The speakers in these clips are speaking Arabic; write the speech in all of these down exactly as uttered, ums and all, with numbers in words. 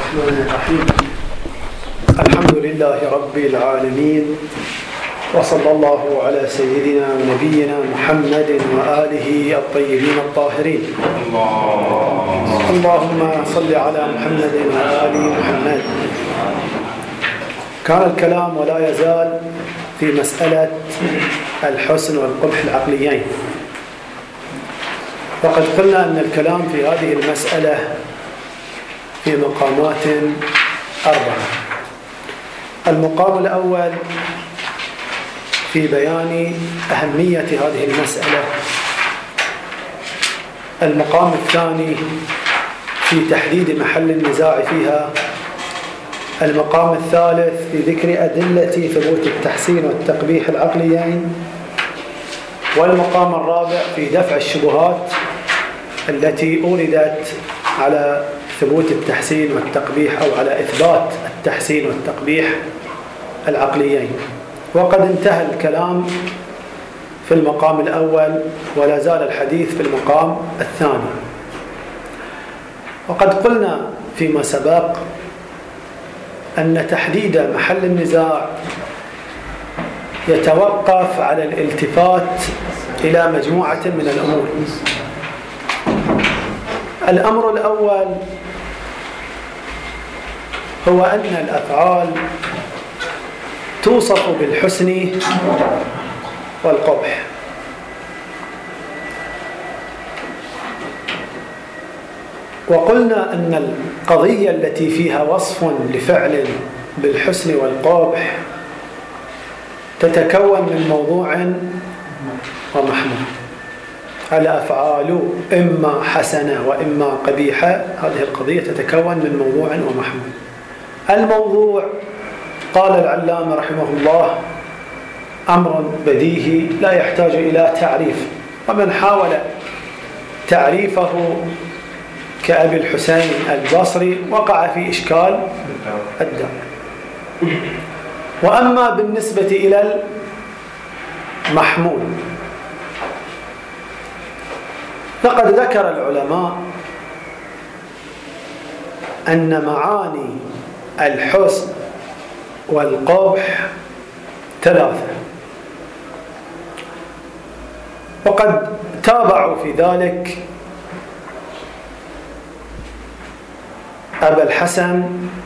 الرحمن الرحيم. الحمد لله رب العالمين، وصلى الله على سيدنا ونبينا محمد وآله الطيبين الطاهرين. اللهم صل على محمد وآل محمد. كان الكلام ولا يزال في مسألة الحسن والقبح العقليين، وقد قلنا أن الكلام في هذه المسألة في مقامات أربعة. المقام الأول في بيان أهمية هذه المسألة، المقام الثاني في تحديد محل النزاع فيها، المقام الثالث في ذكر أدلة ثبوت التحسين والتقبيح العقليين، والمقام الرابع في دفع الشبهات التي أوردت على ثبوت التحسين والتقبيح أو على إثبات التحسين والتقبيح العقليين. وقد انتهى الكلام في المقام الأول، ولا زال الحديث في المقام الثاني. وقد قلنا فيما سبق أن تحديد محل النزاع يتوقف على الالتفات إلى مجموعة من الأمور. الأمر الأول هو أن الأفعال توصف بالحسن والقبح، وقلنا أن القضية التي فيها وصف لفعل بالحسن والقبح تتكون من موضوع ومحمول. الأفعال إما حسنة وإما قبيحة، هذه القضية تتكون من موضوع ومحمول. الموضوع قال العلامة رحمه الله أمر بديهي لا يحتاج إلى تعريف، ومن حاول تعريفه كأبي الحسين البصري وقع في إشكال الدار. وأما بالنسبة إلى المحمول فقد ذكر العلماء أن معاني الحسن والقبح ثلاثة، وقد تابعوا في ذلك أبا الحسن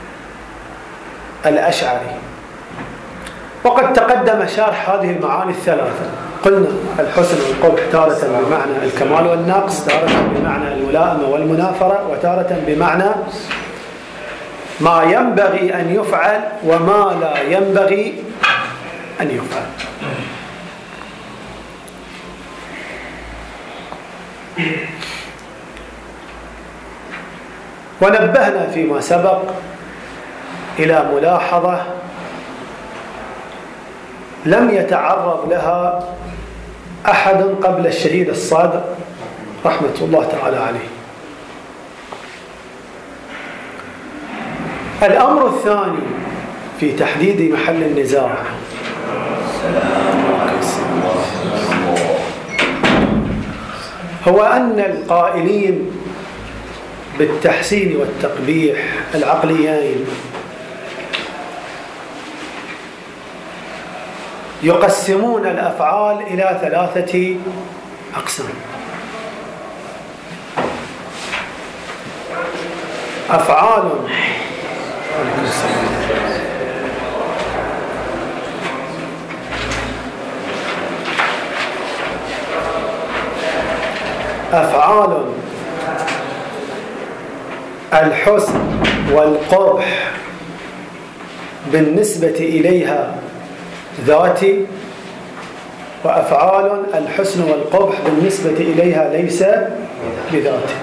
الأشعري. وقد تقدم شرح هذه المعاني الثلاثة. قلنا الحسن والقبح تارة بمعنى الكمال والنقص، تارة بمعنى الملائمة والمنافرة، وتارة بمعنى ما ينبغي أن يفعل وما لا ينبغي أن يفعل. ونبهنا فيما سبق إلى ملاحظة لم يتعرض لها أحد قبل الشهيد الصادق رحمة الله تعالى عليه. الأمر الثاني في تحديد محل النزاع هو أن القائلين بالتحسين والتقبيح العقليين يقسمون الأفعال إلى ثلاثة أقسام. أفعال أفعال الحسن والقبح بالنسبة إليها ذاتي، وأفعال الحسن والقبح بالنسبة إليها ليس بذاته.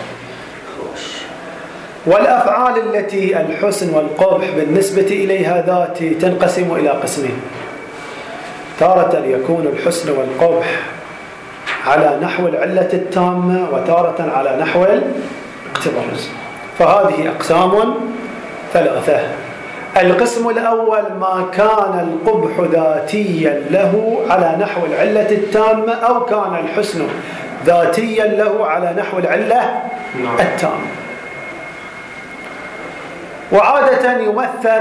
والأفعال التي الحسن والقبح بالنسبة إليها ذاتي تنقسم إلى قسمين. تارة يكون الحسن والقبح على نحو العلة التامة، وتارة على نحو الاقتباس. فهذه أقسام ثلاثة. القسم الأول ما كان القبح ذاتيا له على نحو العلة التامة، أو كان الحسن ذاتيا له على نحو العلة التامة. وعادة يمثل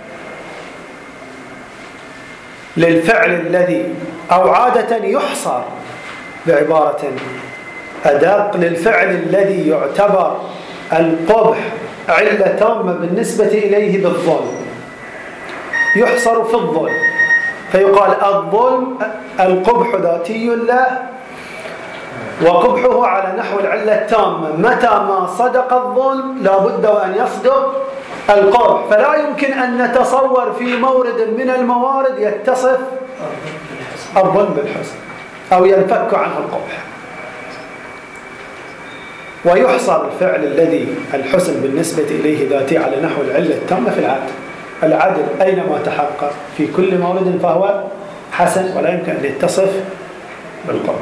للفعل الذي أو عادة يحصر بعبارة أدق للفعل الذي يعتبر القبح علة تامة بالنسبة إليه بالظلم، يحصر في الظلم، فيقال الظلم القبح ذاتي له وقبحه على نحو العلة التامة. متى ما صدق الظلم لا بد وأن يصدق القبح، فلا يمكن أن نتصور في مورد من الموارد يتصف الظلم بالحسن أو ينفك عنه القبح. ويحصر الفعل الذي الحسن بالنسبة إليه ذاتي على نحو العلة التامة في العدل. العدل أينما تحقق في كل مورد فهو حسن ولا يمكن أن يتصف بالقبح.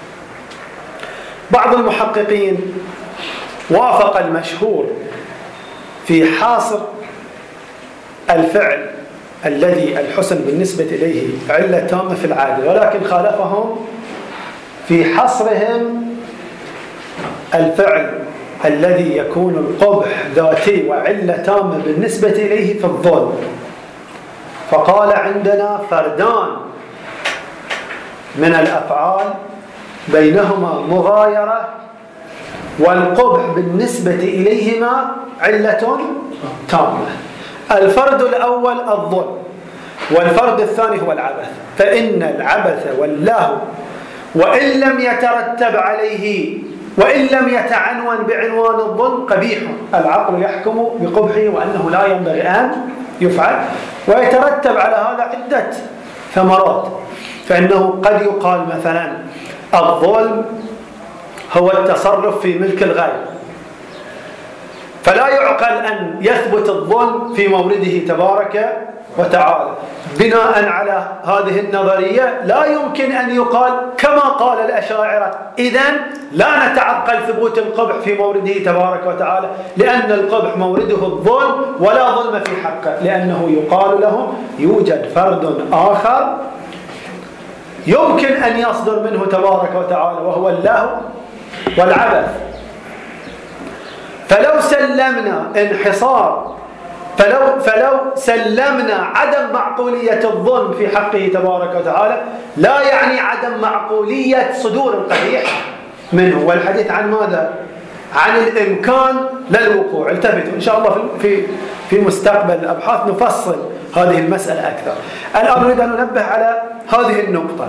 بعض المحققين وافق المشهور في حاصر الفعل الذي الحسن بالنسبة إليه علة تامة في العادل، ولكن خالفهم في حصرهم الفعل الذي يكون القبح ذاتي وعلة تامة بالنسبة إليه في الظلم، فقال عندنا فردان من الأفعال بينهما مغايرة والقبح بالنسبة إليهما علة تامة. الفرد الأول الظلم، والفرد الثاني هو العبث. فإن العبث واللهو وإن لم يترتب عليه وإن لم يتعنون بعنوان الظلم قبيح، العقل يحكم بقبحه وأنه لا ينبغي أن يفعل، ويترتب على هذا عدة ثمرات. فإنه قد يقال مثلا الظلم هو التصرف في ملك الغير، فلا يعقل أن يثبت الظلم في مورده تبارك وتعالى. بناء على هذه النظرية لا يمكن أن يقال كما قال الأشاعرة إذن لا نتعقل ثبوت القبح في مورده تبارك وتعالى، لأن القبح مورده الظلم ولا ظلم في حقه، لأنه يقال لهم يوجد فرد آخر يمكن أن يصدر منه تبارك وتعالى وهو اللهو والعبث. فلو سلمنا انحصار فلو, فلو سلمنا عدم معقولية الظلم في حقه تبارك وتعالى لا يعني عدم معقولية صدور القبيح منه. والحديث عن ماذا؟ عن الإمكان للوقوع. التفتوا إن شاء الله في في مستقبل الأبحاث نفصل هذه المسألة أكثر. الآن نريد أن ننبه على هذه النقطة: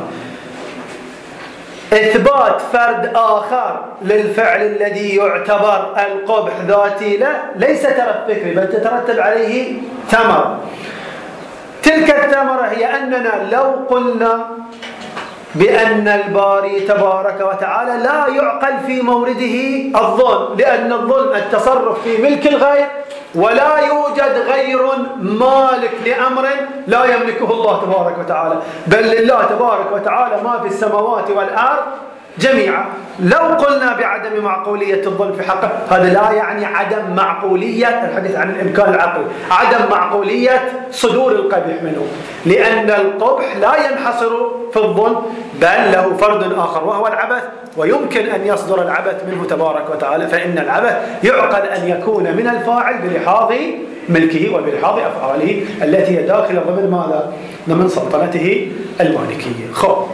إثبات فرد آخر للفعل الذي يعتبر القبح ذاتي له ليس ترى فكري، بل تترتب عليه ثمرة. تلك الثمرة هي أننا لو قلنا بأن الباري تبارك وتعالى لا يعقل في مورده الظلم، لأن الظلم التصرف في ملك الغير، ولا يوجد غير مالك لأمر لا يملكه الله تبارك وتعالى، بل لله تبارك وتعالى ما في السماوات والأرض جميعا. لو قلنا بعدم معقولية الظلم في حقه هذا لا يعني عدم معقولية الحديث عن الإمكان العقلي، عدم معقولية صدور القبيح منه، لأن القبح لا ينحصر في الظلم بل له فرد آخر وهو العبث، ويمكن أن يصدر العبث منه تبارك وتعالى. فإن العبث يعقل أن يكون من الفاعل بلحاظ ملكه وبلحاظ أفعاله التي هي داخل ضمن ماذا؟ ضمن سلطنته المالكية. خب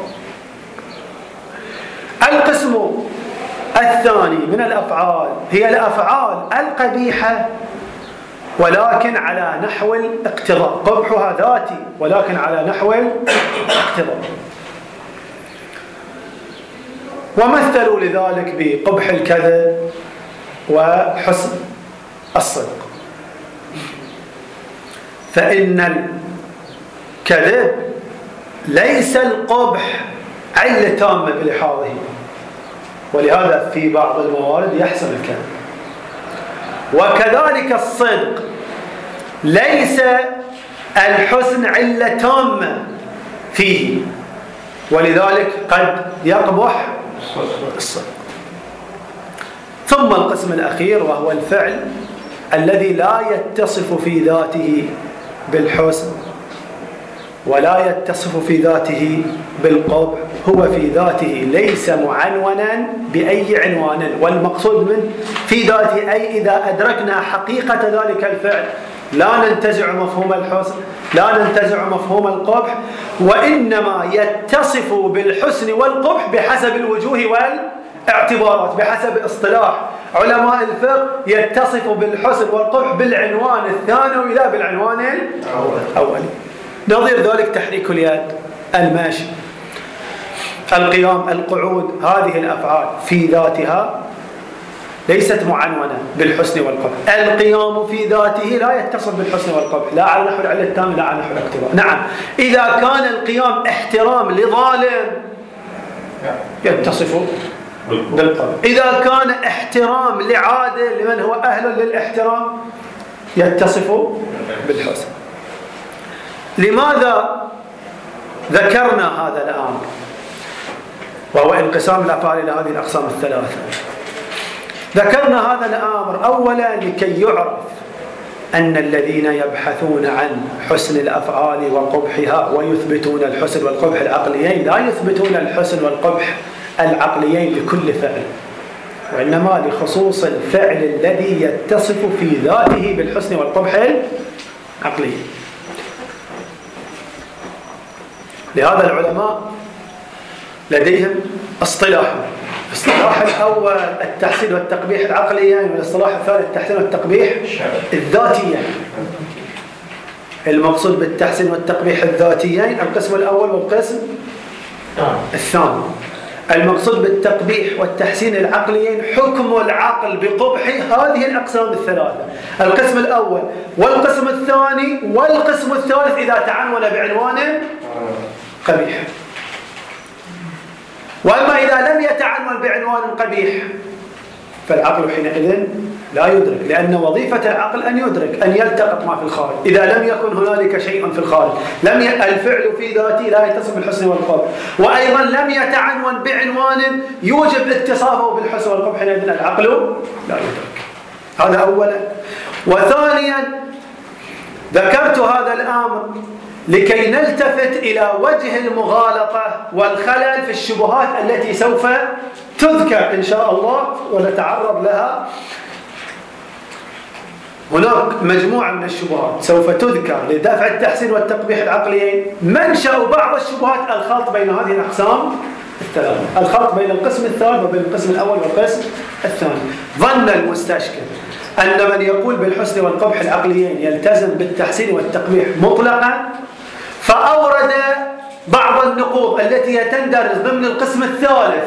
القسم الثاني من الأفعال هي الأفعال القبيحة ولكن على نحو الاقتضاء، قبحها ذاتي ولكن على نحو الاقتضاء. ومثلوا لذلك بقبح الكذب وحسن الصدق. فإن الكذب ليس القبح علة تامة بلحاظه، ولهذا في بعض الموارد يحسن الكذب. وكذلك الصدق ليس الحسن علة تامة فيه، ولذلك قد يقبح الصدق. ثم القسم الأخير وهو الفعل الذي لا يتصف في ذاته بالحسن ولا يتصف في ذاته بالقبح، هو في ذاته ليس معنونا بأي عنوان. والمقصود من في ذاته أي إذا أدركنا حقيقة ذلك الفعل لا ننتزع مفهوم الحسن، لا ننتزع مفهوم القبح، وإنما يتصف بالحسن والقبح بحسب الوجوه والاعتبارات، بحسب اصطلاح علماء الفقه يتصف بالحسن والقبح بالعنوان الثانوي لا بالعنوان الأولي. نظير ذلك تحريك اليد، المشي، القيام، القعود، هذه الأفعال في ذاتها ليست معنونة بالحسن والقبح. القيام في ذاته لا يتصف بالحسن والقبح، لا على نحو العلة التام لا على نحو الاقتضاء. نعم، إذا كان القيام احترام لظالم يتصف بالقبح، إذا كان احترام لعادل لمن هو أهل للاحترام يتصف بالحسن. لماذا ذكرنا هذا الأمر وهو انقسام الأفعال إلى هذه الأقسام الثلاثة؟ ذكرنا هذا الأمر أولا لكي يعرف أن الذين يبحثون عن حسن الأفعال وقبحها ويثبتون الحسن والقبح العقليين لا يثبتون الحسن والقبح العقليين لكل فعل، وإنما لخصوص الفعل الذي يتصف في ذاته بالحسن والقبح العقلي. لهذا العلماء لديهم اصطلاح، الاصطلاح الأول التحسين والتقبيح العقليين، والاصطلاح الثاني التحسين والتقبيح الذاتيين. المقصود بالتحسين والتقبيح الذاتيين القسم الأول والقسم الثاني. المقصود بالتقبيح والتحسين العقليين حكم العقل بقبح هذه الأقسام الثلاثة، القسم الأول والقسم الثاني والقسم الثالث إذا تعنون بعنوان قبيح. وأما إذا لم يتعنون بعنوان قبيح فالعقل حينئذ لا يدرك، لأن وظيفة العقل أن يدرك، أن يلتقط ما في الخارج. إذا لم يكن هنالك شيء في الخارج لم ي... الفعل في ذاته لا يتصف بالحسن والقبح، وأيضا لم يتعنون بعنوان يوجب اتصافه بالحسن والقبح، حينئذ العقل لا يدرك. هذا أولا. وثانيا ذكرت هذا الأمر لكي نلتفت إلى وجه المغالطة والخلل في الشبهات التي سوف تذكر إن شاء الله ونتعرض لها. هناك مجموعة من الشبهات سوف تذكر لدفع التحسين والتقبيح العقليين. منشأ بعض الشبهات الخلط بين هذه الأقسام الثلاثة، الخلط بين القسم الثالث وبين القسم الأول والقسم الثاني. ظن المستشكل أن من يقول بالحسن والقبح العقليين يلتزم بالتحسين والتقبيح مطلقا، فأورد بعض النقوض التي تندرج ضمن القسم الثالث.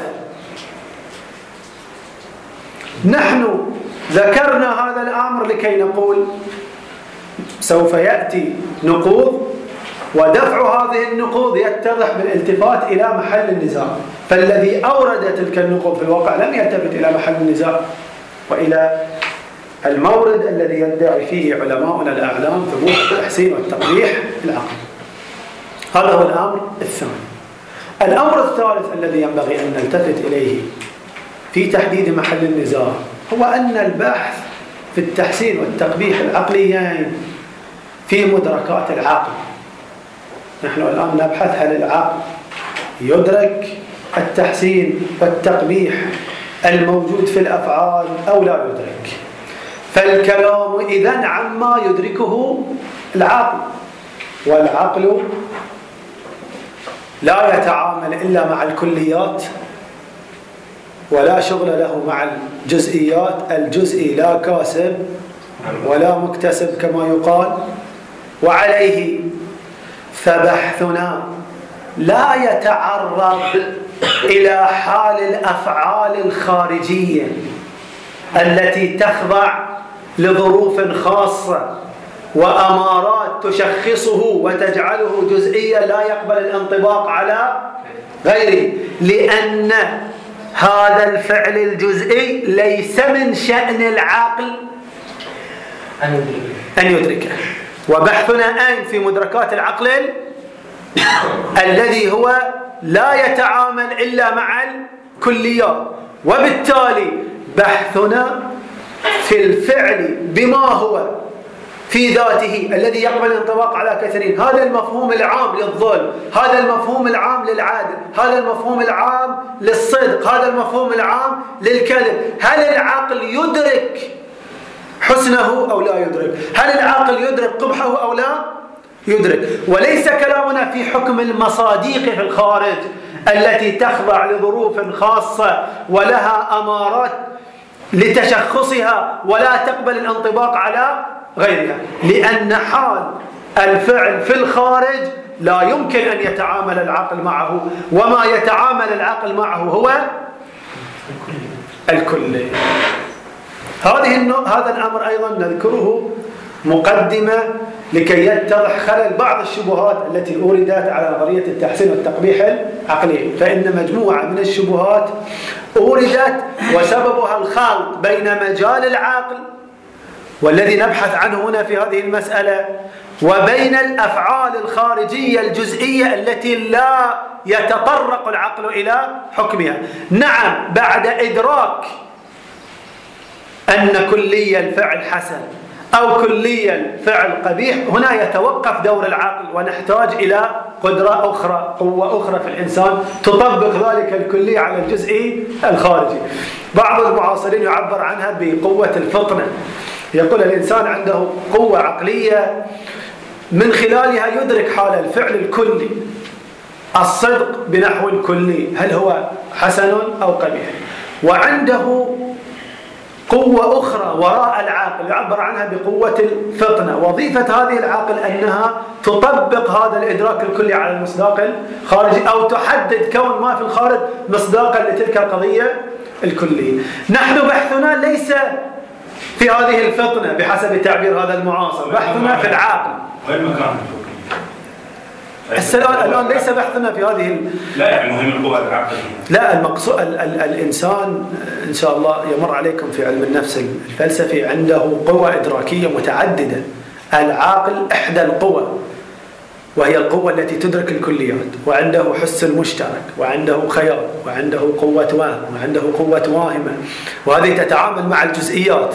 نحن ذكرنا هذا الأمر لكي نقول سوف يأتي نقوض، ودفع هذه النقوض يتضح بالالتفات إلى محل النزاع. فالذي أورد تلك النقوض في الواقع لم يلتفت إلى محل النزاع وإلى المورد الذي يدعي فيه علماؤنا الأعلام ثبوت التحسين والتقبيح العقلي. هذا هو الأمر الثاني. الأمر الثالث الذي ينبغي أن نلتفت إليه في تحديد محل النزاع هو أن البحث في التحسين والتقبيح العقليين في مدركات العقل. نحن الآن نبحث هل العقل يدرك التحسين والتقبيح الموجود في الأفعال أو لا يدرك. فالكلام إذن عما يدركه العقل، والعقل لا يتعامل إلا مع الكليات ولا شغل له مع الجزئيات. الجزئي لا كاسب ولا مكتسب كما يقال. وعليه فبحثنا لا يتعرض إلى حال الأفعال الخارجية التي تخضع لظروف خاصة وأمارات تشخصه وتجعله جزئيا لا يقبل الانطباق على غيره، لأن هذا الفعل الجزئي ليس من شأن العقل أن يدركه. وبحثنا أين في مدركات العقل الذي هو لا يتعامل إلا مع الكليات، وبالتالي بحثنا في الفعل بما هو في ذاته الذي يقبل الانطباق على كثيرين. هذا المفهوم العام للظلم، هذا المفهوم العام للعدل، هذا المفهوم العام للصدق، هذا المفهوم العام للكذب. هل العقل يدرك حسنه أو لا يدرك؟ هل العقل يدرك قبحه أو لا يدرك. وليس كلامنا في حكم المصاديق في الخارج التي تخضع لظروف خاصة ولها أمارات لتشخصها ولا تقبل الانطباق على غيرها، لأن حال الفعل في الخارج لا يمكن أن يتعامل العقل معه، وما يتعامل العقل معه هو الكلي. هذه هذا الأمر أيضا نذكره مقدمة لكي يتضح خلل بعض الشبهات التي أوردت على نظرية التحسين والتقبيح العقلي. فإن مجموعة من الشبهات أوردت وسببها الخلط بين مجال العقل والذي نبحث عنه هنا في هذه المسألة وبين الأفعال الخارجية الجزئية التي لا يتطرق العقل إلى حكمها. نعم، بعد إدراك أن كلي الفعل حسن أو كلي الفعل قبيح، هنا يتوقف دور العقل ونحتاج إلى قدرة أخرى، قوة أخرى في الإنسان تطبق ذلك الكلي على الجزئي الخارجي. بعض المعاصرين يعبر عنها بقوة الفطنة، يقول الإنسان عنده قوة عقلية من خلالها يدرك حال الفعل الكلي، الصدق بنحو الكلي هل هو حسن أو قبيح، وعنده قوة أخرى وراء العاقل يعبر عنها بقوة الفطنة. وظيفة هذه العاقل أنها تطبق هذا الإدراك الكلي على المصداق الخارجي أو تحدد كون ما في الخارج مصداقا لتلك القضية الكلية. نحن بحثنا ليس في هذه الفطنة بحسب تعبير هذا المعاصر، بحثنا في العاقل. وين مكان السؤال الآن ليس بحثنا في هذه ال... لا يعني مهم القوة العقلية. لا، المقصود ال... ال... الإنسان إن شاء الله يمر عليكم في علم النفس الفلسفي عنده قوة إدراكية متعددة. العاقل إحدى القوى وهي القوة التي تدرك الكليات، وعنده حس مشترك، وعنده خيال، وعنده قوة وهم، وعنده قوة واهمة، وهذه تتعامل مع الجزئيات.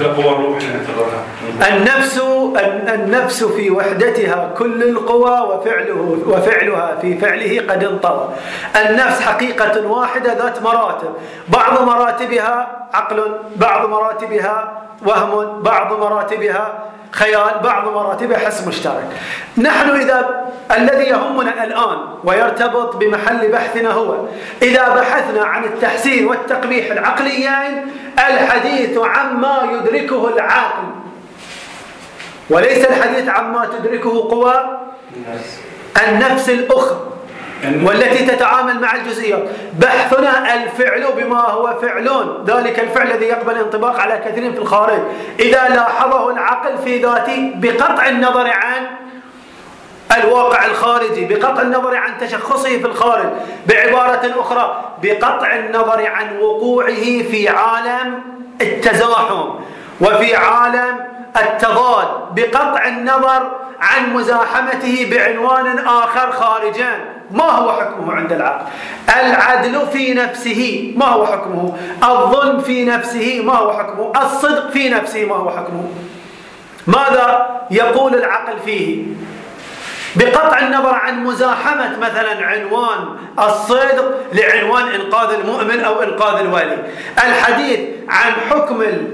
النفس النفس في وحدتها كل القوى وفعله وفعلها في فعله قد انطوى. النفس حقيقة واحدة ذات مراتب، بعض مراتبها عقل، بعض مراتبها وهم، بعض مراتبها خيال، بعض مراتبه حس مشترك. نحن إذا الذي يهمنا الآن ويرتبط بمحل بحثنا هو إذا بحثنا عن التحسين والتقبيح العقليين الحديث عما يدركه العاقل وليس الحديث عما تدركه قوى النفس الأخرى والتي تتعامل مع الجزئيات. بحثنا الفعل بما هو فعلون، ذلك الفعل الذي يقبل انطباق على كثير في الخارج إذا لاحظه العقل في ذاته بقطع النظر عن الواقع الخارجي، بقطع النظر عن تشخصه في الخارج، بعبارة أخرى بقطع النظر عن وقوعه في عالم التزاحم وفي عالم التضاد، بقطع النظر عن مزاحمته بعنوان آخر خارجا. ما هو حكمه عند العقل؟ العدل في نفسه ما هو حكمه؟ الظلم في نفسه ما هو حكمه؟ الصدق في نفسه ما هو حكمه؟ ماذا يقول العقل فيه؟ بقطع النظر عن مزاحمة مثلا عنوان الصدق لعنوان إنقاذ المؤمن أو إنقاذ الولي، الحديث عن حكم ال...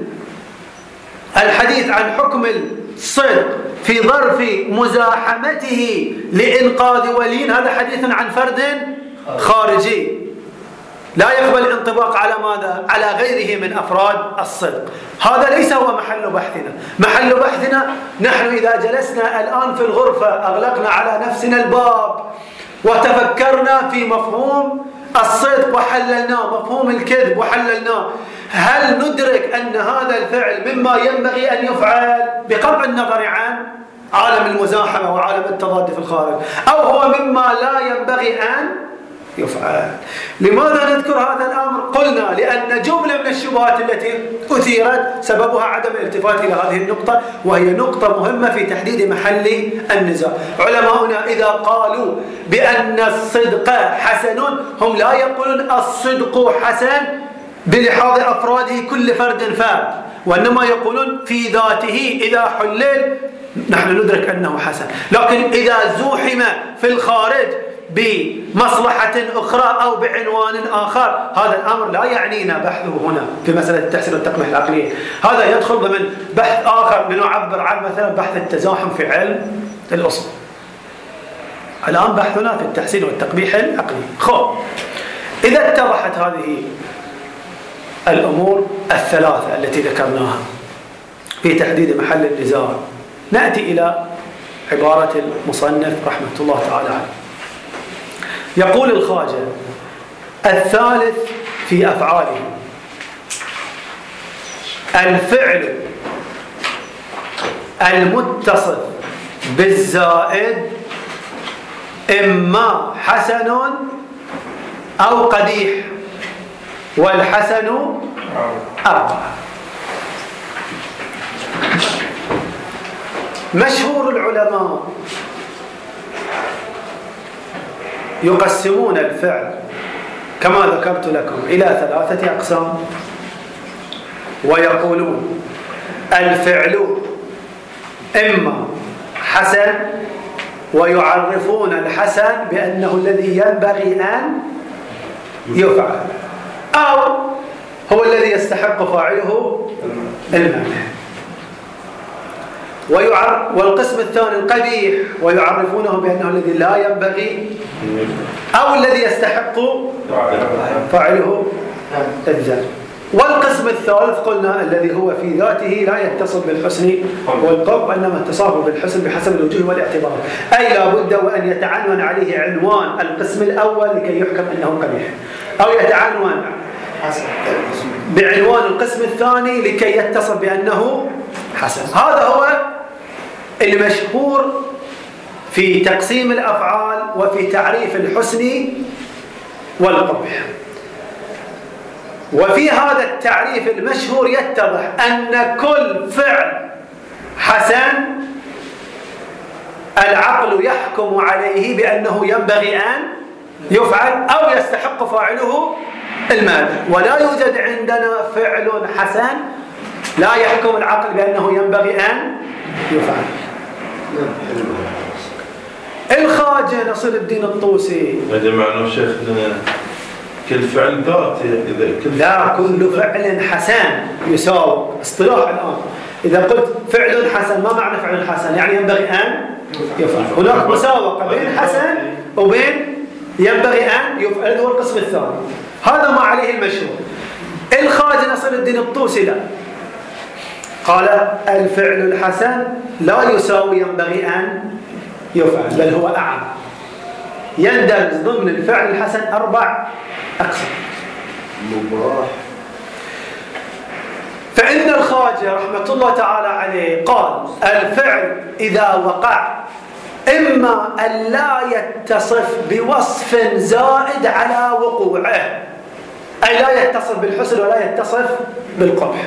الحديث عن حكم الصدق في ظرف مزاحمته لإنقاذ ولي، هذا حديث عن فرد خارجي لا يقبل الانطباق على ماذا؟ على غيره من أفراد الصدق. هذا ليس هو محل بحثنا. محل بحثنا نحن إذا جلسنا الآن في الغرفة أغلقنا على نفسنا الباب وتفكرنا في مفهوم الصدق وحللناه، مفهوم الكذب وحللناه، هل ندرك أن هذا الفعل مما ينبغي أن يفعل بقطع النظر عن عالم المزاحمة وعالم التضاد في الخارج، أو هو مما لا ينبغي أن يفعل؟ لماذا نذكر هذا الأمر؟ قلنا لأن جملة من الشبهات التي أثيرت سببها عدم الالتفات إلى هذه النقطة، وهي نقطة مهمة في تحديد محل النزاع. علماؤنا إذا قالوا بأن الصدق حسن هم لا يقولون الصدق حسن بلحاظ أفراده كل فرد فرد، وإنما يقولون في ذاته إذا حلل نحن ندرك أنه حسن. لكن إذا زوحم في الخارج بمصلحة أخرى أو بعنوان آخر، هذا الأمر لا يعنينا بحثه هنا في مسألة التحسين والتقبيح العقلية. هذا يدخل ضمن بحث آخر لنعبر عن مثلا بحث التزاحم في علم الأصول. الآن بحثنا في التحسين والتقبيح العقلي. خب، إذا اتضحت هذه الأمور الثلاثة التي ذكرناها في تحديد محل النزاع، نأتي إلى عبارة المصنف رحمة الله تعالى عليه. يقول الخواجة: الثالث في أفعاله الفعل المتصف بالزائد إما حسن أو قبيح، والحسن أربعة. مشهور العلماء يقسمون الفعل كما ذكرت لكم إلى ثلاثة أقسام، ويقولون الفعل إما حسن، ويعرفون الحسن بأنه الذي ينبغي أن يفعل، أو هو الذي يستحق فاعله المدح. ويعرف والقسم الثاني القبيح، ويعرفونه بأنه الذي لا ينبغي أو الذي يستحق فاعله الذم. والقسم الثالث قلنا الذي هو في ذاته لا يتصل بالحسن والقبح، وإنما اتصافه بالحسن بحسب الوجوه والاعتبار، أي لا بد وأن يتعنون عليه عنوان القسم الأول لكي يحكم أنه قبيح، أو يتعنون بعنوان القسم الثاني لكي يتصل بأنه حسن. هذا هو المشهور في تقسيم الأفعال وفي تعريف الحسن والقبح. وفي هذا التعريف المشهور يتضح أن كل فعل حسن العقل يحكم عليه بأنه ينبغي أن يفعل أو يستحق فاعله المادة، ولا يوجد عندنا فعل حسن لا يحكم العقل بأنه ينبغي أن يفعل. الخواجة نصر الدين الطوسي يا جماعة شيخ لنا كل فعل ذاتي، إذا كل لا كل فعل حسن يساوي اصطلاح الآن. إذا قلت فعل حسن ما معنى فعل حسن؟ يعني ينبغي أن يفعل. هناك مساوقة بين حسن وبين ينبغي أن يفعل، هو القسم الثاني. هذا ما عليه المشهور. الخواجة نصر الدين الطوسي لا، قال الفعل الحسن لا يساوي ينبغي أن يفعل، بل هو أعم، يندرج ضمن الفعل الحسن أربع أقسام. فإن الخواجة رحمة الله تعالى عليه قال الفعل إذا وقع إما أن لا يتصف بوصف زائد على وقوعه، أي لا يتصف بالحسن ولا يتصف بالقبح،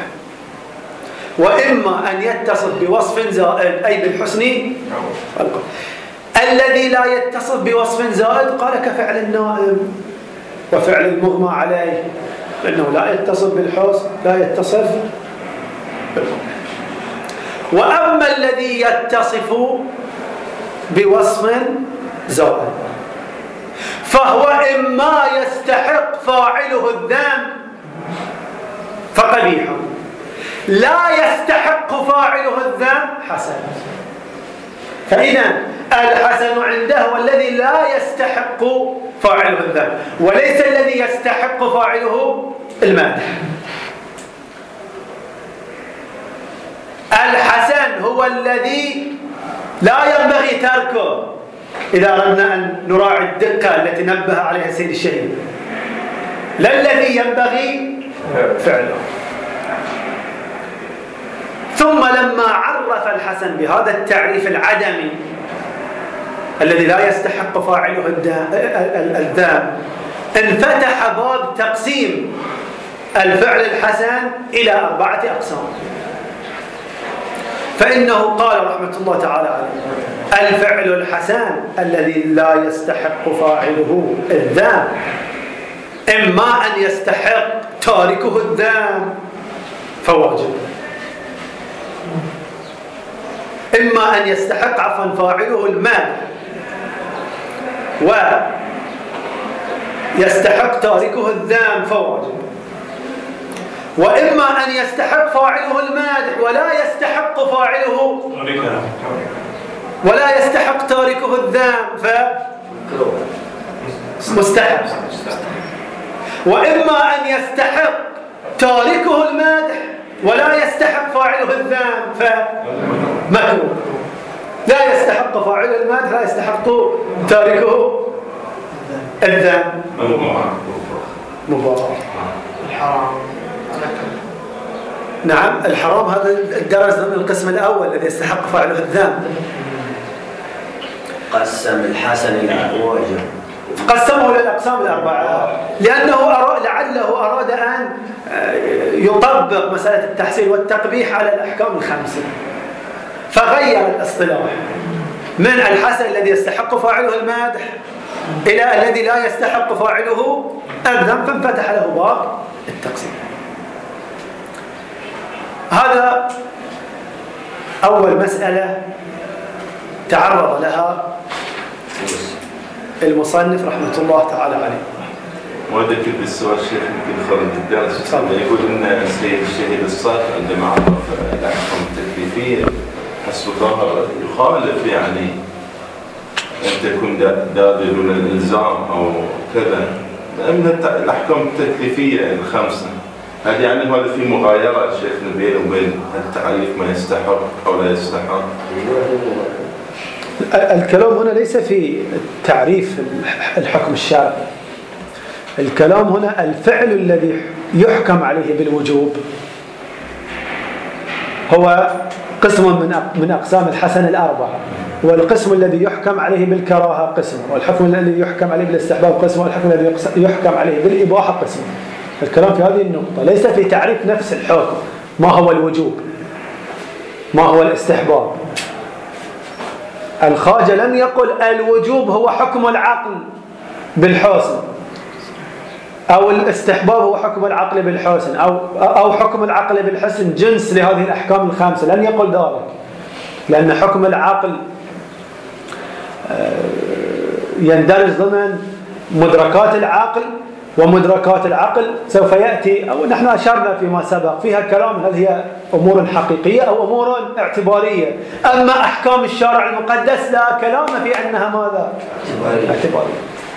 وإما أن يتصف بوصف زائد أي بالحسن والقبح. الذي لا يتصف بوصف زائد قال كفعل النائم وفعل المغمى عليه، لأنه لا يتصف بالحسن لا يتصف بالقبح. وأما الذي يتصف بوصف زائد فهو إما يستحق فاعله الذم فقبيح، لا يستحق فاعله الذم حسن. فإذا الحسن عنده هو الذي لا يستحق فاعله الذم، وليس الذي يستحق فاعله المدح. الحسن هو الذي لا ينبغي تركه إذا أردنا أن نراعي الدقة التي نبه عليها السيد الشهيد، لا الذي ينبغي فعله. ثم لما عرف الحسن بهذا التعريف العدمي الذي لا يستحق فاعله الذم، انفتح باب تقسيم الفعل الحسن إلى أربعة أقسام. فإنه قال رحمة الله تعالى عليه الفعل الحسن الذي لا يستحق فاعله الذم إما أن يستحق تاركه الذم فواجب، إما أن يستحق عفوا فاعله المال، ويستحق تاركه الذم فواجب، وإما أن يستحق فاعله المادح ولا يستحق فاعله ولا يستحق تاركه الذم فمستحب، وإما أن يستحق تاركه المادح ولا يستحق فاعله الذم فمكروه. لا يستحق فاعله المادح لا يستحق تاركه الذم مباح. الحرام نعم الحرام هذا الدرس ضمن القسم الأول الذي يستحق فاعله الذم. قسم الحسن إلى واجب، قسمه للأقسام الأربعة لأنه أراد لعله أراد أن يطبق مسألة التحسين والتقبيح على الأحكام الخمسة، فغير الاصطلاح من الحسن الذي يستحق فاعله المادح إلى الذي لا يستحق فاعله الذم، فانفتح له باب التقسيم. هذا أول مسألة تعرض لها المصنف رحمة الله تعالى عليه. وذكر بالسؤال الشيخ يمكن خارج الدرس يقول ان السيد الشهيد الصالح عندما عرف الاحكام التكليفيه حسب ظاهر يخالف يعني ان تكون داخل دون الالزام او كذا من الاحكام التكليفيه الخمسه، هل يعني هذا في مغايره شيخنا بينه وبين التعريف ما يستحق او لا يستحق؟ الكلام هنا ليس في تعريف الحكم الشرعي، الكلام هنا الفعل الذي يحكم عليه بالوجوب هو قسم من من أقسام الحسن الأربعة، والقسم الذي يحكم عليه بالكراهة قسم، والحكم الذي يحكم عليه بالاستحباب قسم، والحكم الذي يحكم عليه بالإباحة قسم. الكلام في هذه النقطة ليس في تعريف نفس الحكم، ما هو الوجوب ما هو الاستحباب. الخواجة لم يقل الوجوب هو حكم العقل بالحسن أو الاستحباب هو حكم العقل بالحسن أو أو حكم العقل بالحسن جنس لهذه الأحكام الخمسة، لم يقل ذلك، لأن حكم العقل يندرج ضمن مدركات العقل، ومدركات العقل سوف يأتي أو نحن أشرنا فيما سبق فيها كلام هل هي أمور حقيقية أو أمور اعتبارية. أما أحكام الشارع المقدس لا كلام في أنها ماذا؟ اعتبارية.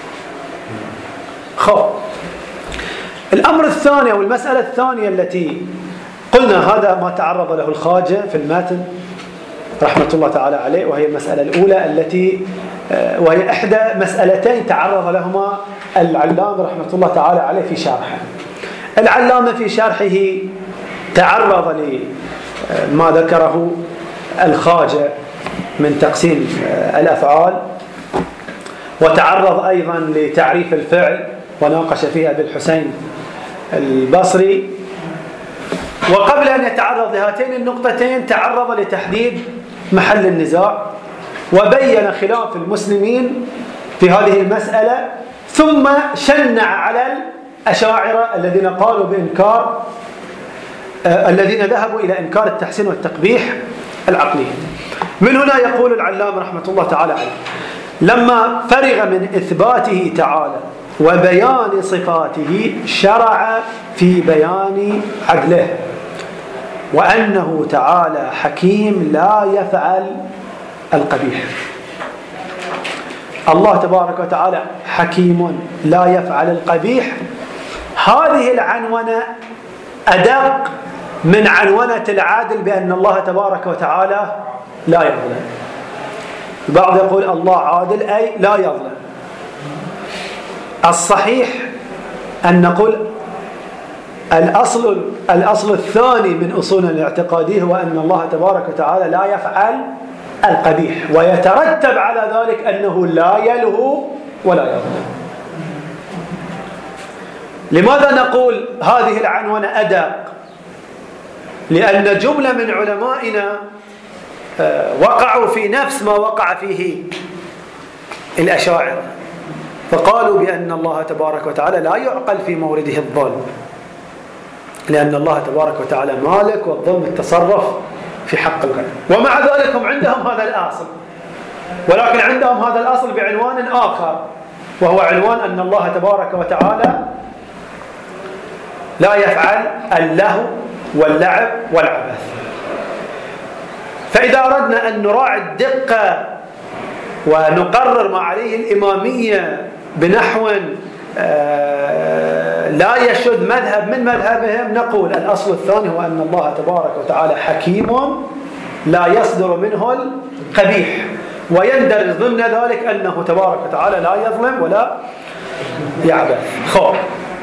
خب الأمر الثاني أو المسألة الثانية التي قلنا هذا ما تعرض له الخواجة في المتن رحمة الله تعالى عليه، وهي المسألة الأولى التي وهي إحدى مسألتين تعرض لهما العلامة رحمة الله تعالى عليه في شرحه. العلامة في شرحه تعرض لما ذكره الخواجة من تقسيم الأفعال، وتعرض أيضا لتعريف الفعل وناقش فيها أبي الحسين البصري. وقبل أن يتعرض لهاتين النقطتين تعرض لتحديد محل النزاع وبين خلاف المسلمين في هذه المسألة، ثم شنع على الأشاعرة الذين قالوا بإنكار آه الذين ذهبوا إلى إنكار التحسين والتقبيح العقلي. من هنا يقول العلامة رحمة الله تعالى عليه لما فرغ من إثباته تعالى وبيان صفاته شرع في بيان عدله، وأنه تعالى حكيم لا يفعل القبيح. الله تبارك وتعالى حكيم لا يفعل القبيح. هذه العنونة أدق من عنونة العادل بأن الله تبارك وتعالى لا يظلم. البعض يقول الله عادل أي لا يظلم. الصحيح أن نقول الأصل الأصل الثاني من أصولنا الاعتقادية هو أن الله تبارك وتعالى لا يفعل القبيح، ويترتب على ذلك أنه لا يلهو ولا يظلم. لماذا نقول هذه العنونة أدق؟ لأن جملة من علمائنا وقعوا في نفس ما وقع فيه الأشاعرة، فقالوا بأن الله تبارك وتعالى لا يعقل في مورده الظلم، لأن الله تبارك وتعالى مالك، والظلم التصرف في حق الغير. ومع ذلك هم عندهم هذا الأصل ولكن عندهم هذا الأصل بعنوان آخر، وهو عنوان أن الله تبارك وتعالى لا يفعل اللهو واللعب والعبث. فإذا أردنا أن نراعي الدقة ونقرر ما عليه الإمامية بنحو لا يشذ مذهب من مذهبهم، نقول الأصل الثاني هو أن الله تبارك وتعالى حكيم لا يصدر منه القبيح، ويندرج ضمن ذلك أنه تبارك وتعالى لا يظلم ولا يعبث. خب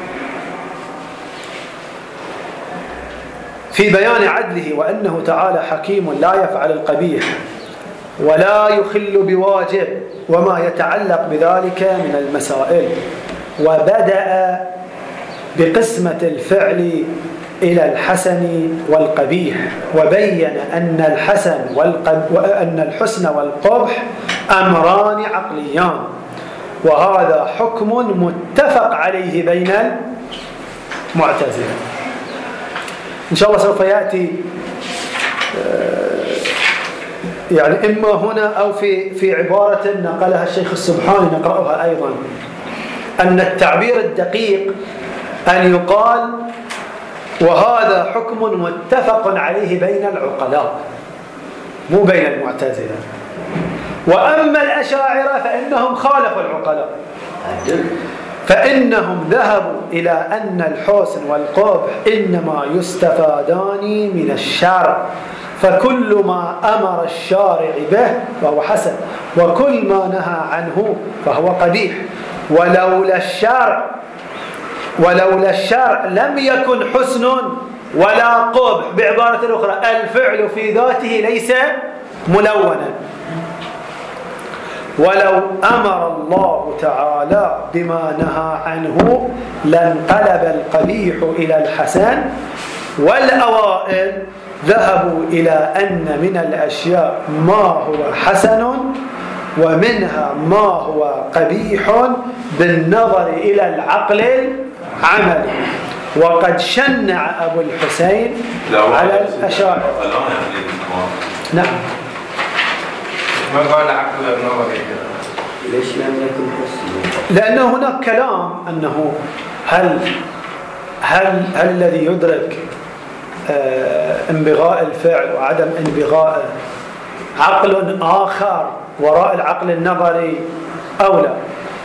في بيان عدله وأنه تعالى حكيم لا يفعل القبيح ولا يخل بواجب وما يتعلق بذلك من المسائل، وبدأ بقسمة الفعل إلى الحسن والقبيح، وبين أن الحسن والقب... وأن الحسن والقبح أمران عقليان، وهذا حكم متفق عليه بين المعتزلة. إن شاء الله سوف يأتي يعني إما هنا أو في في عبارة نقلها الشيخ السبحاني نقرأها أيضا، أن التعبير الدقيق أن يقال وهذا حكم متفق عليه بين العقلاء مو بين المعتزلة. وأما الأشاعرة فإنهم خالفوا العقلاء، فإنهم ذهبوا إلى أن الحسن والقبح إنما يستفادان من الشرع، فكل ما أمر الشارع به فهو حسن، وكل ما نهى عنه فهو قبيح. ولولا الشرع ولولا الشرع لم يكن حسن ولا قبح. بعبارة أخرى الفعل في ذاته ليس ملونا. ولو أمر الله تعالى بما نهى عنه لانقلب القبيح إلى الحسن، والأوائل ذهبوا إلى أن من الأشياء ما هو حسن ومنها ما هو قبيح بالنظر إلى العقل العملي. وقد شنع أبو الحسين على الأشاعرة. نعم. ما قال عقل النظري؟ ليش لم يكن حسن؟ لأنه هناك كلام أنه هل هل هل الذي يدرك آه انبغاء الفعل وعدم انبغاءه عقل آخر وراء العقل النظري أو لا؟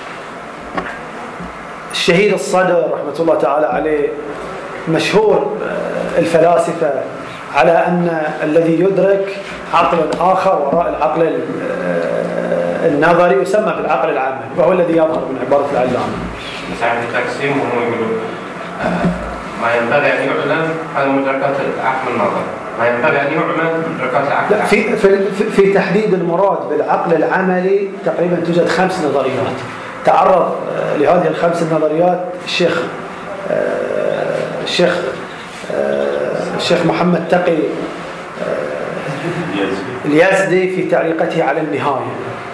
الشهيد الصدر رحمة الله تعالى عليه مشهور آه الفلاسفة على أن الذي يدرك عقل آخر وراء العقل النظري يسمى بالعقل العملي، وهو الذي يظهر من عبارة العلامة. مساعد التقسيم وهم يقولون ما ينبغي أن يعلم على مدركات العقل النظري، ما ينبغي أن يعلم مدركات العقل العملي. في, في, في تحديد المراد بالعقل العملي تقريبا توجد خمس نظريات. تعرض لهذه الخمس النظريات الشيخ الشيخ الشيخ محمد تقي اليزدي في تعليقته على النهاية.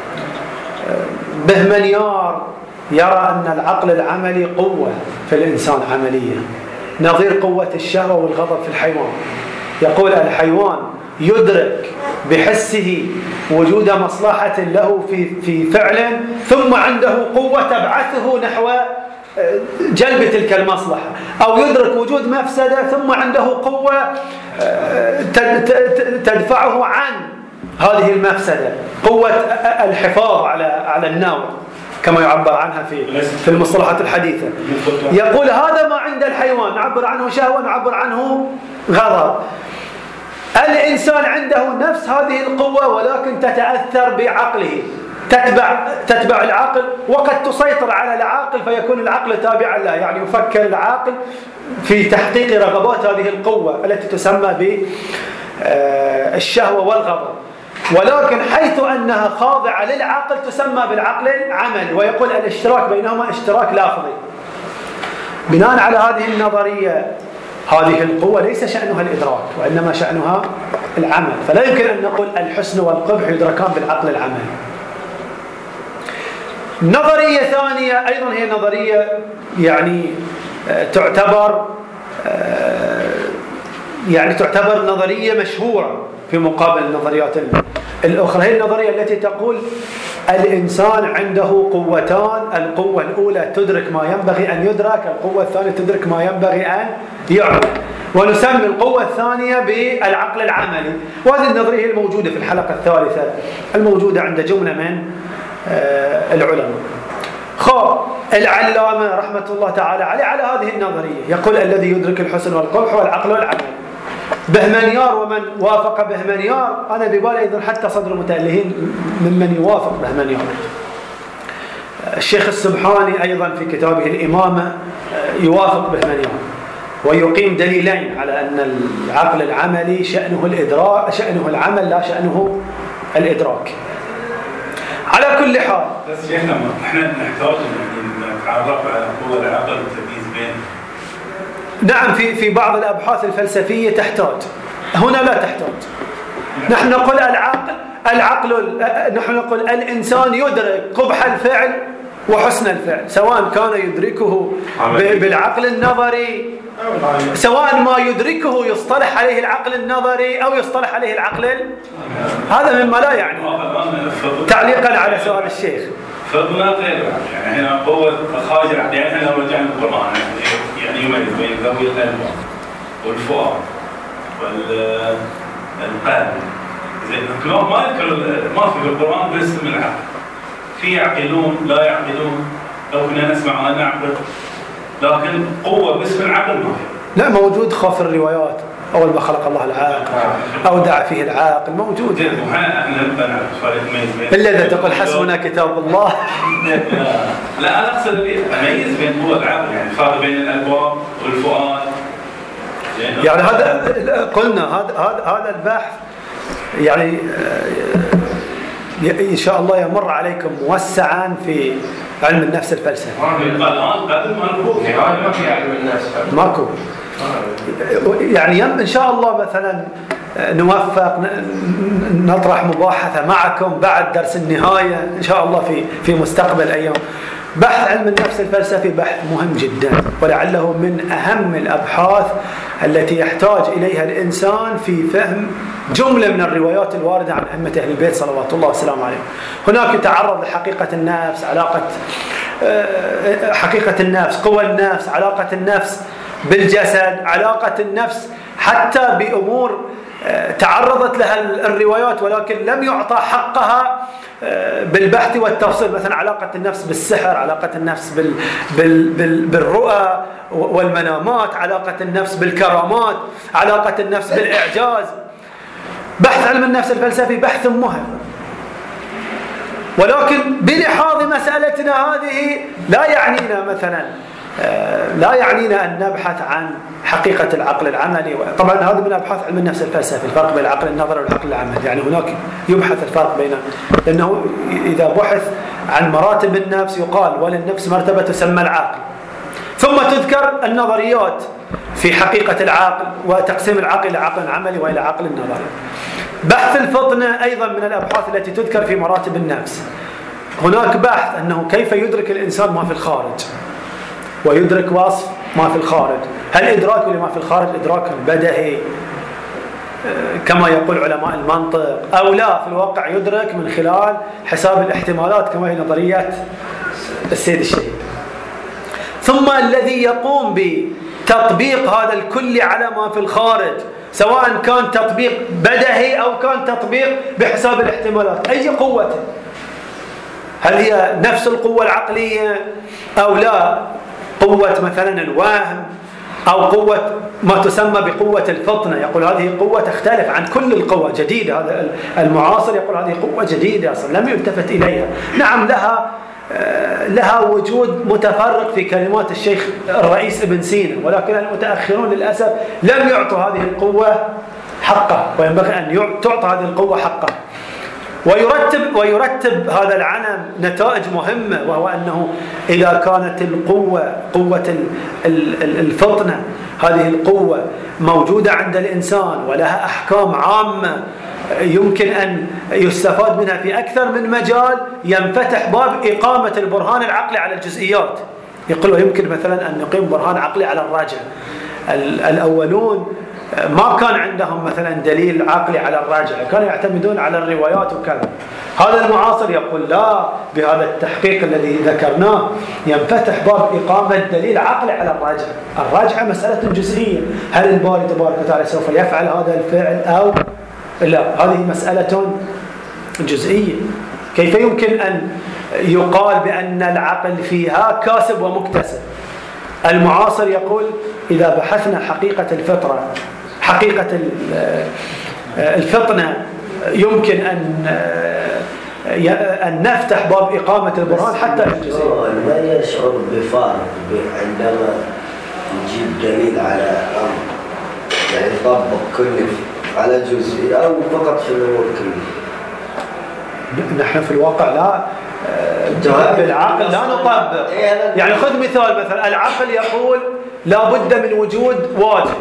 بهمنيار يرى أن العقل العملي قوة في الإنسان عملية نظير قوة الشهوة والغضب في الحيوان. يقول الحيوان يدرك بحسه وجود مصلحة له في في فعل، ثم عنده قوة تبعثه نحو جلب تلك المصلحة، أو يدرك وجود مفسدة ثم عنده قوة تدفعه عن هذه المفسدة، قوة الحفاظ على على النوع كما يعبر عنها في في المصطلحات الحديثة. يقول هذا ما عند الحيوان، نعبر عنه شهوة نعبر عنه غضب. الإنسان عنده نفس هذه القوة ولكن تتأثر بعقله، تتبع تتبع العقل وقد تسيطر على العاقل، فيكون العقل تابعا له، يعني يفكر العاقل في تحقيق رغبات هذه القوة التي تسمى بالشهوة والغضب. ولكن حيث أنها خاضعة للعقل تسمى بالعقل العملي، ويقول الاشتراك بينهما اشتراك لافظي. بناء على هذه النظرية هذه القوة ليس شأنها الإدراك وإنما شأنها العمل، فلا يمكن أن نقول الحسن والقبح يدركان بالعقل العملي. نظرية ثانية أيضا هي نظرية يعني تعتبر يعني تعتبر نظرية مشهورة في مقابل النظريات الأخرى. هي النظرية التي تقول الإنسان عنده قوتان، القوة الأولى تدرك ما ينبغي أن يدرك، القوة الثانية تدرك ما ينبغي أن يعمل، ونسمي القوة الثانية بالعقل العملي. وهذه النظرية الموجودة في الحلقة الثالثة الموجودة عند جملة من العلماء. خب العلامة رحمة الله تعالى عليه على هذه النظرية يقول الذي يدرك الحسن والقبح هو العقل والعمل. بهمنيار ومن وافق بهمنيار، أنا ببالي أيضا حتى صدر المتألهين ممن يوافق بهمنيار. الشيخ السبحاني أيضا في كتابه الإمامة يوافق بهمنيار ويقيم دليلين على أن العقل العملي شأنه الإدراك، شأنه العمل لا شأنه الإدراك. على كل حال بس شيخنا احنا نحتاج ان نتعرف على قوة العقل والتمييز بينه. نعم، في في بعض الأبحاث الفلسفية تحتاج، هنا لا تحتاج. نحن نقول العقل العقل نحن نقول الإنسان يدرك قبح الفعل وحسن الفعل، سواء كان يدركه بالعقل النظري، سواء ما يدركه يصطلح عليه العقل النظري أو يصطلح عليه العقل ال... هذا مما لا يعني. تعليقا على سؤال الشيخ، فضلنا غير يعني هنا قوة خارج، يعني احنا لو رجعنا القرآن يعني يميز بين ذوي القلب والفؤاد والقلب. زين ما يذكر ما في القرآن باسم العقل. في يعقلون لا يعقلون، لو كنا نسمع أن نعقل، لكن قوة باسم العقل ما في. لا موجود خوف الروايات، أول ما خلق الله العاقل أودع فيه العاقل موجود. إلا إذا تقول حسبنا كتاب الله. لا أنا أقصد أميز بين قوة العقل، يعني فرق بين الألباب والفؤاد. يعني هذا قلنا هذا هذا هذا البحث يعني إن شاء الله يمر عليكم موسعا في علم النفس الفلسفي. ماكو يعني إن شاء الله مثلا نوفق نطرح مباحثة معكم بعد درس النهاية إن شاء الله في في مستقبل أيام. بحث علم النفس الفلسفي بحث مهم جدا، ولعله من أهم الأبحاث التي يحتاج إليها الإنسان في فهم جملة من الروايات الواردة عن أئمة أهل البيت صلوات الله وسلامه عليهم. هناك تعرض لحقيقة النفس، علاقة حقيقة النفس، قوى النفس، علاقة النفس بالجسد، علاقة النفس حتى بأمور تعرضت لها الروايات ولكن لم يعطى حقها بالبحث والتفصيل، مثلا علاقة النفس بالسحر، علاقة النفس بال بال بال بالرؤى والمنامات، علاقة النفس بالكرامات، علاقة النفس بالإعجاز. بحث علم النفس الفلسفي بحث مهم، ولكن بلحاظ مسألتنا هذه لا يعنينا مثلا لا يعنينا أن نبحث عن حقيقة العقل العملي. طبعا هذا من أبحاث علم النفس الفلسفي، الفرق بين العقل النظري والعقل العملي، يعني هناك يبحث الفرق بين، لأنه إذا بحث عن مراتب النفس يقال وللنفس مرتبة تسمى العقل، ثم تذكر النظريات في حقيقة العقل وتقسيم العقل إلى عقل عملي وإلى عقل نظري. بحث الفطنة أيضا من الأبحاث التي تذكر في مراتب النفس. هناك بحث أنه كيف يدرك الإنسان ما في الخارج ويدرك وصف ما في الخارج، هل إدراك لما في الخارج إدراك بدهي كما يقول علماء المنطق أو لا في الواقع يدرك من خلال حساب الاحتمالات كما هي نظرية السيد الشهيد. ثم الذي يقوم بتطبيق هذا الكل على ما في الخارج، سواء كان تطبيق بدهي أو كان تطبيق بحساب الاحتمالات، أي قوة، هل هي نفس القوة العقلية أو لا، قوة مثلا الوهم أو قوة ما تسمى بقوة الفطنة، يقول هذه قوة تختلف عن كل القوى، جديدة. هذا المعاصر يقول هذه قوة جديدة أصلا لم يلتفت إليها. نعم لها لها وجود متفرق في كلمات الشيخ الرئيس ابن سينا، ولكن المتأخرون للأسف لم يعطوا هذه القوة حقها، وينبغي أن تعطى هذه القوة حقها. ويرتب ويرتب هذا العنم نتائج مهمة، وهو أنه إذا كانت القوة قوة الفطنة هذه القوة موجودة عند الإنسان ولها أحكام عامة يمكن أن يستفاد منها في أكثر من مجال، ينفتح باب إقامة البرهان العقلي على الجزئيات. يقول يمكن مثلا أن نقيم برهان عقلي على الرجع. الأولون ما كان عندهم مثلا دليل عقلي على الراجعة، كانوا يعتمدون على الروايات وكذا. هذا المعاصر يقول لا، بهذا التحقيق الذي ذكرناه ينفتح باب إقامة دليل عقلي على الراجعة. الراجعة مسألة جزئية، هل الباري تبارك وتعالى سوف يفعل هذا الفعل أو لا؟ هذه مسألة جزئية. كيف يمكن أن يقال بأن العقل فيها كاسب ومكتسب؟ المعاصر يقول إذا بحثنا حقيقة الفطرة، حقيقة الفطنة، يمكن أن أن نفتح باب إقامة البرهان حتى الجزئية. ما يشعر بفارق عندما يجيب دليل على أمر، يعني يطبق كل على جزئي أو فقط في الأمور كلها؟ نحن في الواقع لا بالعقل لا نطبق. يعني خذ مثال، مثلا العقل يقول لا بد من وجود واجب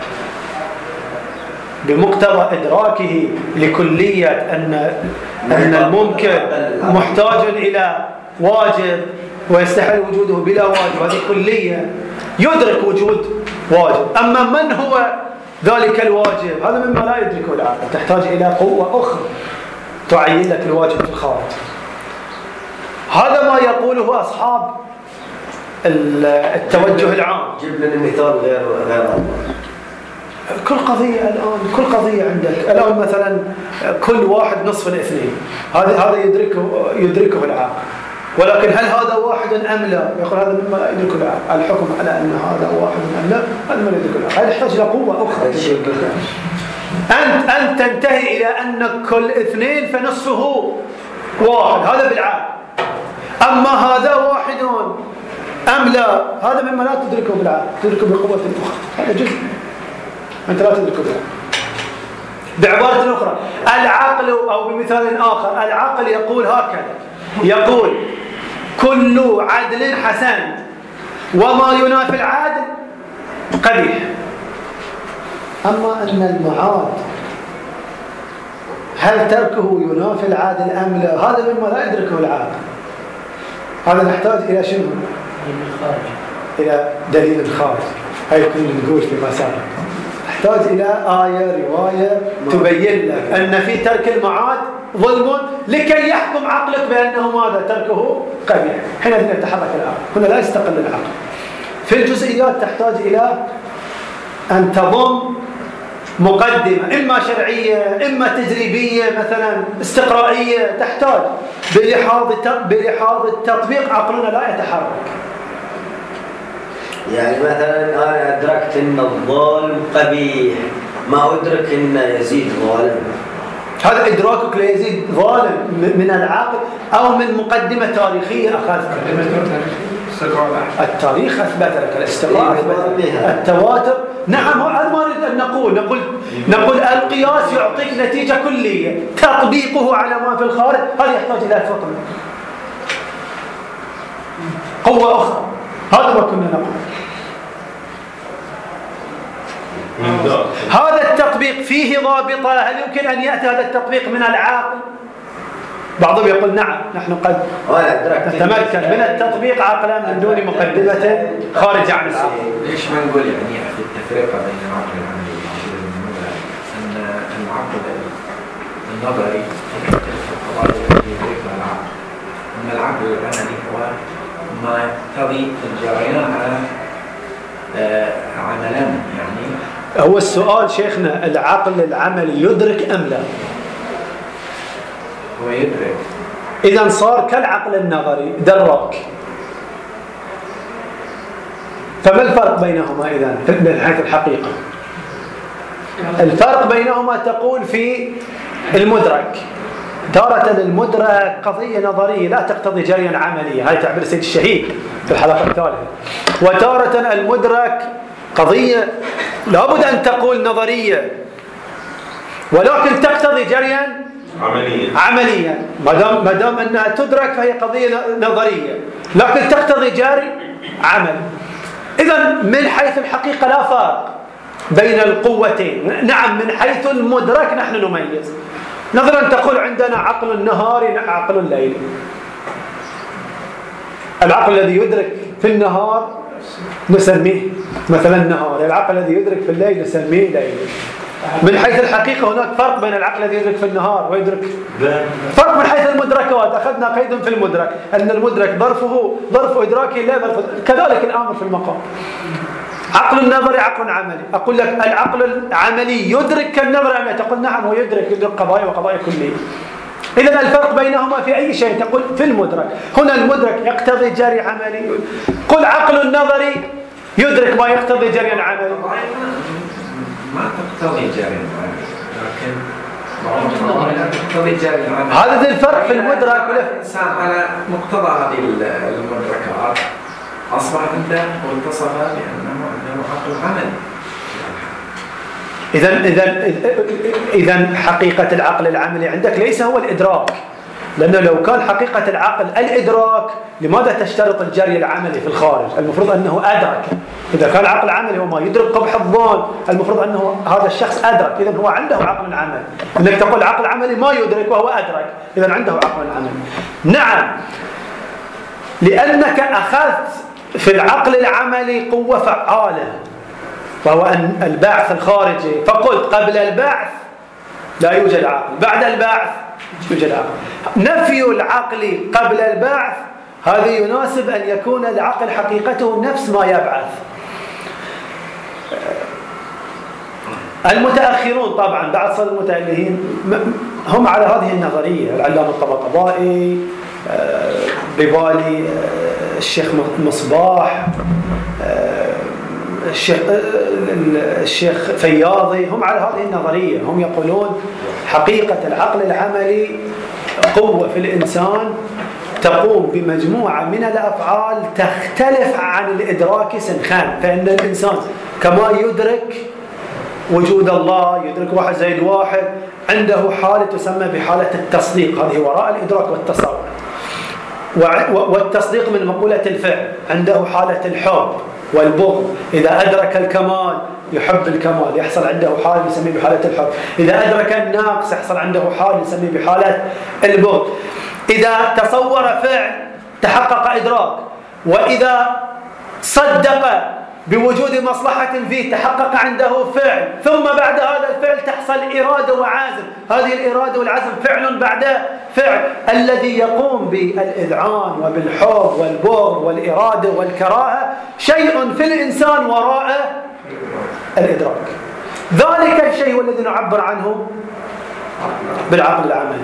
بمقتضى إدراكه لكلية أن أن الممكن محتاج إلى واجب ويستحيل وجوده بلا واجب، هذه كلية يدرك وجود واجب. أما من هو ذلك الواجب هذا مما لا يدركه العقل، تحتاج إلى قوة أخرى تعين لك الواجب في الخارج. هذا ما يقوله أصحاب التوجه العام. جيب لنا مثال غير غير كل قضية الآن، كل قضية عندك الآن مثلا كل واحد نصف الاثنين، هذا هذا يدركه يدركه العقل، ولكن هل هذا واحد أم لا؟ يقول هذا مما لا يدركه العقل. الحكم على أن هذا واحد أم لا هذا ما يدركه العقل، هذا يحتاج إلى قوة أخرى. أنت أنت تنتهي إلى أن كل اثنين فنصفه واحد، هذا بالعقل. أما هذا واحد أم لا هذا مما لا تدركه بالعقل، تدركه بقوة أخرى، هذا جزء أنت لا تدركه بالعقل. بعبارة أخرى العقل، أو بمثال آخر العقل يقول هكذا، يقول كل عدل حسن وما ينافي العدل قبيح. أما أن المعاد هل تركه ينافي العادل أم لا هذا مما لا يدركه العقل. هذا نحتاج إلى شنو؟ إلى دليل خارج. هاي كنا نقول فيما سابق، نحتاج إلى آية رواية تبين لك أن في ترك المعاد ظلم لكي يحكم عقلك بأنه ماذا تركه قبيح. حينئذ يتحرك العقل، هنا لا يستقل العقل. في الجزئيات تحتاج إلى أن تضم مقدمة إما شرعية إما تجريبية مثلا استقرائية، تحتاج بلحاظ بلحاظ التطبيق عقلنا لا يتحرك. يعني مثلا أنا أدركت أن الظالم قبيح، ما أدرك أن يزيد ظالم. هذا إدراكك ليزيد ظالم من العقل أو من مقدمة تاريخية أخذتها؟ التاريخ أثبت لك، الاستقراء أثبت لك، التواتر. نعم، هذا ما نريد أن نقول نقول نقول القياس يعطيك نتيجة كلية، تطبيقه على ما في الخارج هذا يحتاج إلى فطنة، قوة أخرى. هذا ما كنا نقول. هذا التطبيق فيه ضابطة، هل يمكن أن يأتي هذا التطبيق من العقل؟ بعضهم يقول نعم، نحن قد نتمكن من التطبيق عقلا من دون مقدمة خارج عن العقل. ليش ما نقول يعني في التفرقة بين العقل العملي والنظري، أن العقل النظري يختلف في القضايا التي يدركها العقل، أن العقل العملي هو ما يقتضي الجريان على عملان. يعني هو السؤال شيخنا العقل العملي يدرك أم لا؟ هو يدرك. إذا صار كالعقل النظري دراك. فما الفرق بينهما إذا من حيث الحقيقة؟ الفرق بينهما تقول في المدرك. تارة المدرك قضية نظرية لا تقتضي جريا عمليا، هاي تعبير سيد الشهيد في الحلقة الثالثة. وتارة المدرك قضية لابد أن تقول نظرية ولكن تقتضي جريا عمليا عمليا. ما دام ما دام أنها تدرك فهي قضية نظرية لكن تقتضي جري عمل. إذا من حيث الحقيقة لا فرق بين القوتين. نعم من حيث المدرك نحن نميز. نظرا تقول عندنا عقل نهاري عقل ليلي. العقل الذي يدرك في النهار نسميه مثلا نهار. العقل الذي يدرك في الليل نسميه ليل. من حيث الحقيقة هناك فرق بين العقل الذي يدرك في النهار ويدرك فرق من حيث المدركات. أخذنا قيد في المدرك أن المدرك ظرفه ظرف إدراكي لا ظرف، كذلك الأمر في المقام. عقل النظري عقل عملي. أقول لك العقل العملي يدرك كالنظر العملي، تقول نعم هو يدرك يدرك قضايا وقضايا كلية. إذا الفرق بينهما في أي شيء؟ تقول في المدرك. هنا المدرك يقتضي جري عملي. قل عقل النظري يدرك ما يقتضي جري عملي. ما تقتضي جري عملي، لكن تقتضي جري عملي. هذا الفرق في المدرك. الإنسان على مقتضى هذه المدركات أصبح عنده واتصف بأنه عنده عقل عملي. إذا إذا إذا حقيقة العقل العملي عندك ليس هو الإدراك، لأنه لو كان حقيقة العقل الإدراك لماذا تشترط الجري العملي في الخارج؟ المفروض أنه أدرك. إذا كان عقل عملي وما يدرك قبح الظن، المفروض أنه هذا الشخص أدرك، إذا هو عنده عقل عملي. إنك تقول عقل عملي ما يدرك وهو أدرك، إذا عنده عقل عملي. نعم، لأنك أخذت في العقل العملي قوة فعالة، وهو أن البعث الخارجي، فقلت قبل البعث لا يوجد عقل، بعد البعث يوجد عقل. نفي العقل قبل البعث هذا يناسب أن يكون العقل حقيقته نفس ما يبعث. المتأخرون طبعا بعد صدر المتألهين هم على هذه النظرية، العلامة الطبطبائي، ببالي، الشيخ مصباح، الشيخ الشيخ فياضي، هم على هذه النظرية. هم يقولون حقيقة العقل العملي قوة في الإنسان تقوم بمجموعة من الأفعال تختلف عن الإدراك سنخان. فإن الإنسان كما يدرك وجود الله، يدرك واحد زائد واحد، عنده حالة تسمى بحالة التصديق، هذه وراء الإدراك والتصور. والتصديق من مقولة الفعل. عنده حالة الحب والبغض، إذا أدرك الكمال يحب الكمال، يحصل عنده حال يسميه بحالة الحب. إذا أدرك الناقص يحصل عنده حال يسميه بحالة البغض. إذا تصور فعل تحقق إدراك، وإذا صدق بوجود مصلحة فيه تحقق عنده فعل، ثم بعد هذا الفعل تحصل إرادة وعزم. هذه الإرادة والعزم فعل بعد فعل. الذي يقوم بالإذعان وبالحب والبغض والإرادة والكراهة شيء في الإنسان وراء الإدراك. ذلك الشيء هو الذي نعبر عنه بالعقل العملي.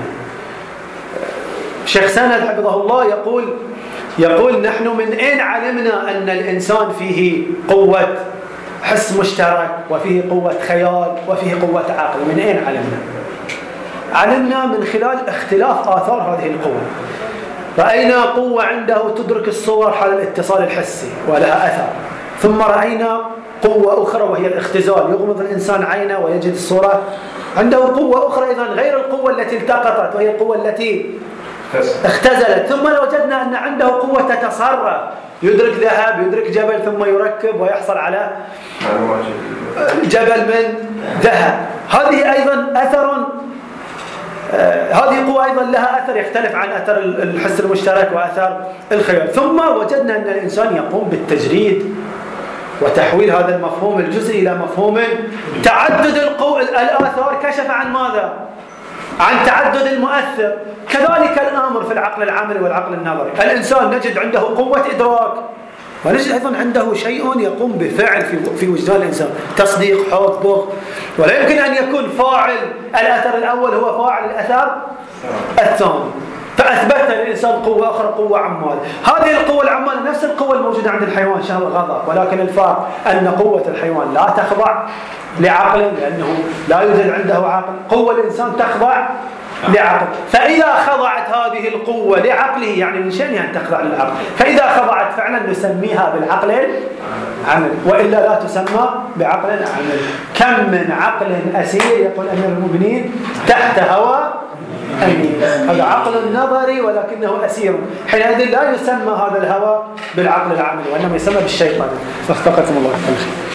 شيخ سند حفظه الله يقول يقول نحن من أين علمنا أن الإنسان فيه قوة حس مشترك وفيه قوة خيال وفيه قوة عقل؟ من أين علمنا؟ علمنا من خلال اختلاف آثار هذه القوة. رأينا قوة عنده تدرك الصور حال الاتصال الحسي ولها أثر، ثم رأينا قوة أخرى وهي الاختزال، يغمض الإنسان عينه ويجد الصورة. عنده قوة أخرى أيضا غير القوة التي التقطت وهي القوة التي اختزلت. ثم وجدنا أن عنده قوة تتصرف، يدرك ذهب، يدرك جبل، ثم يركب ويحصل على جبل من ذهب. هذه أيضا أثر، آه هذه قوة أيضا لها أثر يختلف عن أثر الحس المشترك وأثر الخيال. ثم وجدنا أن الإنسان يقوم بالتجريد وتحويل هذا المفهوم الجزئي إلى مفهوم تعدد القوة. الآثار كشف عن ماذا؟ عن تعدد المؤثر. كذلك الأمر في العقل العملي والعقل النظري. الإنسان نجد عنده قوة إدراك، ونجد أيضا عنده شيء يقوم بفعل في في وجدان الإنسان، تصديق، حب، بغض. ولا يمكن أن يكون فاعل الأثر الأول هو فاعل الأثر الثاني. فأثبتنا للإنسان قوة أخرى، قوة عمال. هذه القوة العمال نفس القوة الموجودة عند الحيوان، شهوة الغضب، ولكن الفرق أن قوة الحيوان لا تخضع لعقل لأنه لا يوجد عنده عقل. قوة الإنسان تخضع لعقل. فإذا خضعت هذه القوة لعقله، يعني من شأنها أن تخضع للعقل، فإذا خضعت فعلا نسميها بالعقل العملي، وإلا لا تسمى بعقل عملي. كم من عقل أسير يقول أمير المؤمنين تحت هوى أمين. هذا عقل نظري ولكنه أسير، حينئذ لا يسمى هذا الهوى بالعقل العملي، وإنما يسمى بالشيطان. فافتقدكم الله.